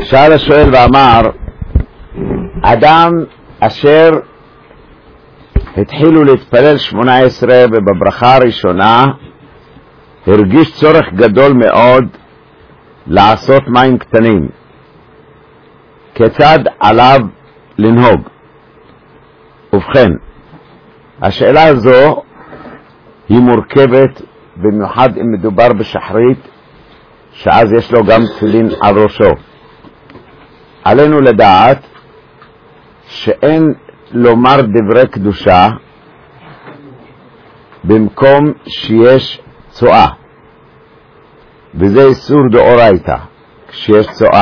שאל השואל ואמר, אדם אשר התחילו להתפלל 18 ובברכה הראשונה הרגיש צורך גדול מאוד לעשות מים קטנים, כיצד עליו לנהוג? ובכן, השאלה הזו היא מורכבת, במיוחד אם מדובר בשחרית, שאז יש לו גם תפילין על ראשו. עלינו לדעת שאין לומר דברי קדושה במקום שיש צואה, וזה איסור דאורייתא כשיש צואה,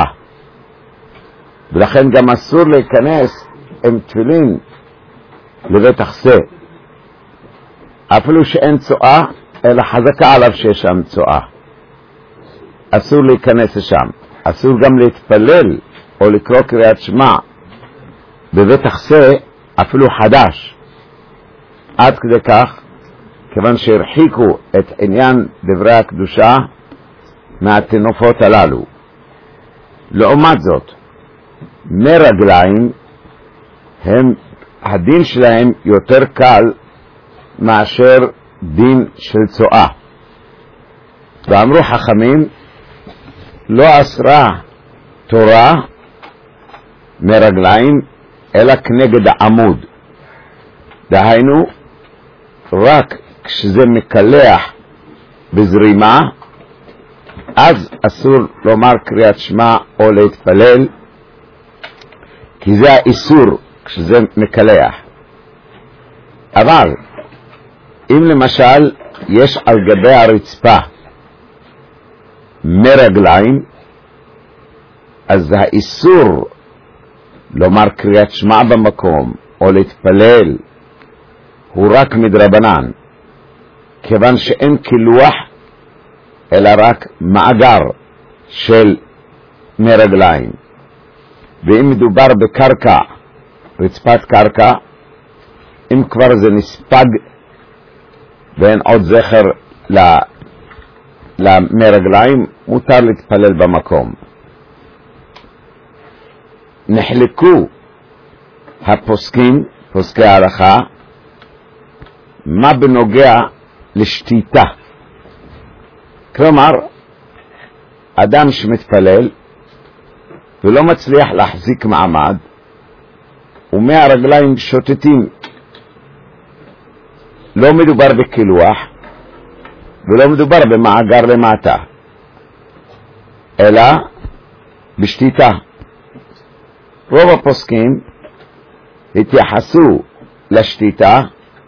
ולכן גם אסור להיכנס עם תפילין לבית החסה אפילו שאין צואה, אלא חזקה עליו שיש שם צואה. אסור להיכנס לשם. אסור גם להתפלל או לקרוא קריאת שמע בבית החסה אפילו חדש, עד כדי כך, כיוון שהרחיקו את עניין דברי הקדושה מהתנופות הללו. לעומת זאת, מרגליים הדין שלהם יותר קל מאשר דין של צואה. ואמרו חכמים, לא אסרה תורה מרגליים אלא כנגד העמוד, דהיינו רק כשזה מקלח בזרימה, אז אסור לומר קריאת שמע או להתפלל, כי זה האיסור כשזה מקלח. אבל אם למשל יש על גבי הרצפה מרגליים, אז האיסור לומר קריאת שמע במקום או להתפלל הוא רק מדרבנן, כיוון שאין קילוח אלא רק מאגר של מרגליים. ואם מדובר בקרקע, רצפת קרקע, אם כבר זה נספג ואין עוד זכר למרגליים, מותר להתפלל במקום. נחלקו הפוסקים, פוסקי ההלכה, מה בנוגע לשתיתה. כלומר, אדם שמתפלל ולא מצליח להחזיק מעמד, ומהרגליים שוטטים, לא מדובר בקילוח ולא מדובר במאגר למטה, אלא בשתיתה. רוב הפוסקים התייחסו לשתיתה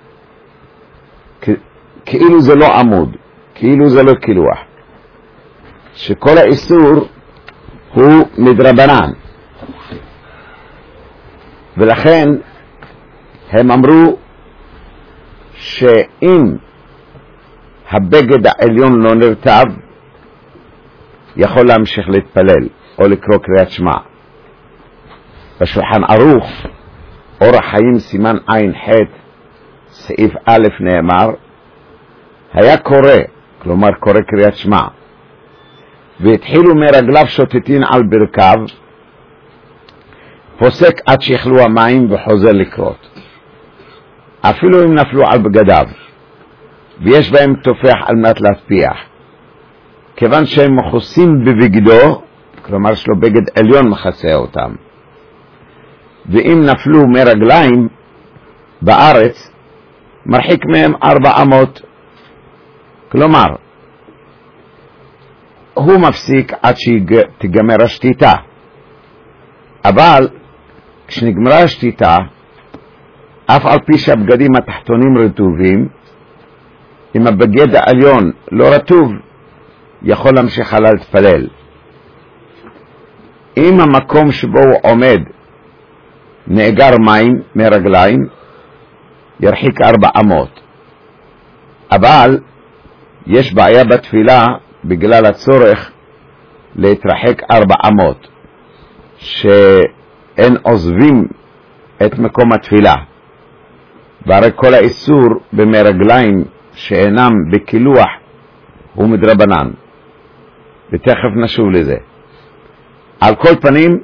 כאילו זה לא עמוד, כאילו זה לא קילוח, שכל האיסור הוא מדרבנן, ולכן הם אמרו שאם הבגד העליון לא נרטב, יכול להמשיך להתפלל או לקרוא קריאת שמע. בשולחן ערוך אורח חיים סימן עין ח' סעיף א' נאמר, היה קורא, כלומר קורא קריאת שמע, והתחילו מרגליו שוטטין על ברכיו, פוסק עד שיחלו המים וחוזר לקרות, אפילו אם נפלו על בגדיו ויש בהם תופח על מנת להטפיח, כיוון שהם מכוסים בבגדו, כלומר שלו בגד עליון מכסה אותם. ואם נפלו מרגליים בארץ, מרחיק מהם 400, כלומר הוא מפסיק עד שתיגמר השתיתה. אבל כשנגמרה השתיתה, אף על פי שהבגדים התחתונים רטובים, אם הבגד העליון לא רטוב, יכול להמשיך הלאה להתפלל. אם המקום שבו הוא עומד נאגר מים מרגליים, ירחיק 400. אבל יש בעיה בתפילה בגלל הצורך להתרחק 400, שאין עוזבים את מקום התפילה, והרי כל האיסור במרגליים שאינם בקילוח הוא מדרבנן, ותכף נשוב לזה. על כל פנים,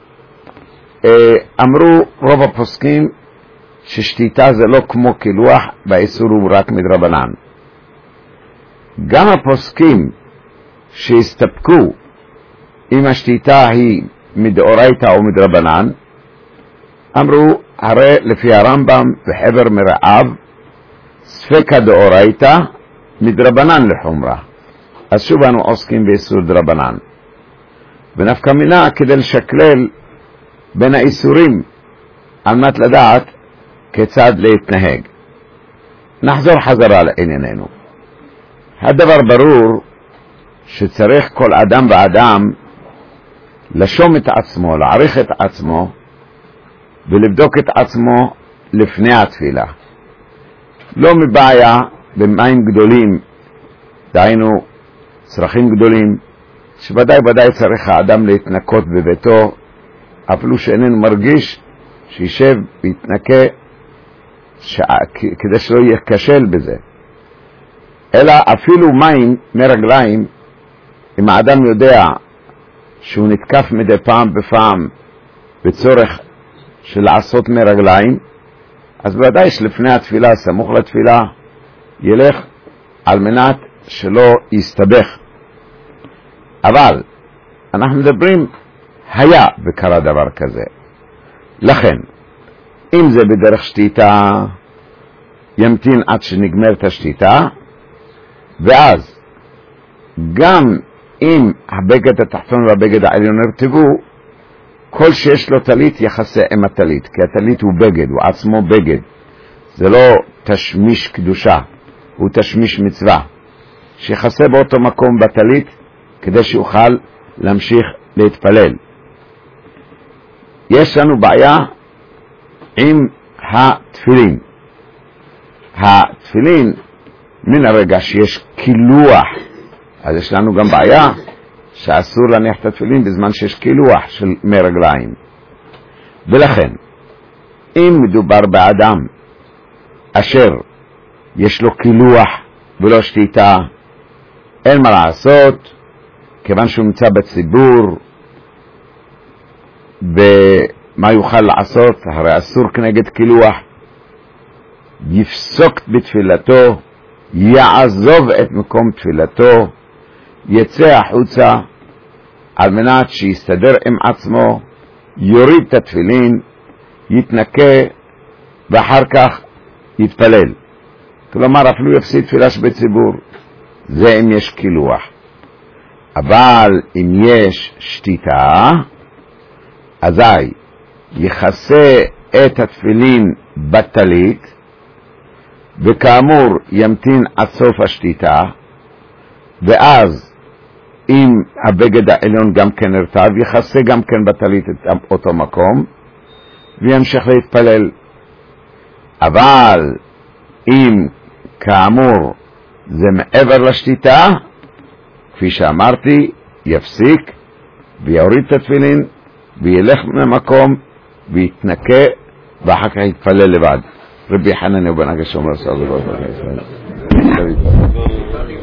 אמרו רוב הפוסקים ששתיתה זה לא כמו קילוח, והאיסור הוא רק מדרבנן. גם הפוסקים שהסתפקו אם השתיתה היא מדאורייתא או מדרבנן, אמרו הרי לפי הרמב"ם וחבר מרעב ספקא דאורייתא מדרבנן לחומרה. אז שוב אנו עוסקים באיסור דרבנן, ונפקא מינה כדי לשקלל בין האיסורים על מנת לדעת כיצד להתנהג. נחזור חזרה לענייננו. הדבר ברור שצריך כל אדם ואדם לשום את עצמו, להעריך את עצמו ולבדוק את עצמו לפני התפילה. לא מבעיה במים גדולים, דהיינו צרכים גדולים, שוודאי צריך האדם להתנקות בביתו, אפילו שאיננו מרגיש שישב ויתנקה כדי שלא יהיה כשל בזה. אלא אפילו מים מרגליים, אם האדם יודע שהוא נתקף מדי פעם בפעם בצורך של לעשות מרגליים, אז בוודאי שלפני התפילה, סמוך לתפילה, ילך על מנת שלא יסתבך. אבל אנחנו מדברים היה וקרה דבר כזה. לכן, אם זה בדרך שתיתה, ימתין עד שנגמרת השתיתה, ואז גם אם הבגד התחתון והבגד העליון נרטבו, כל שיש לו טלית יחסה עם הטלית, כי הטלית הוא בגד, הוא עצמו בגד. זה לא תשמיש קדושה, הוא תשמיש מצווה. שיחסה באותו מקום בטלית, כדי שיוכל להמשיך להתפלל. יש לנו בעיה עם התפילין. התפילין, מן הרגע שיש קילוח, אז יש לנו גם בעיה שאסור להניח את התפילין בזמן שיש קילוח של מרגליים. ולכן, אם מדובר באדם אשר יש לו קילוח ולא שתיתה, אין מה לעשות, כיוון שהוא נמצא בציבור, ומה יוכל לעשות? הרי אסור כנגד קילוח. יפסוק בתפילתו, יעזוב את מקום תפילתו, יצא החוצה על מנת שיסתדר עם עצמו, יוריד את התפילין, יתנקה ואחר כך יתפלל. כלומר אפילו יפסיד תפילה שבציבור. זה אם יש קילוח. אבל אם יש שתיתה, אזי יכסה את התפילין בטלית, וכאמור ימתין עד סוף השתיתה, ואז אם הבגד העליון גם כן נרטב, יכסה גם כן בטלית את אותו מקום, וימשיך להתפלל. אבל אם כאמור זה מעבר לשתיתה, כפי שאמרתי, יפסיק ויוריד את התפילין וילך ממקום ויתנקה ואחר כך יתפלל לבד. רבי חנניה בן עקשיא אומר סבבה.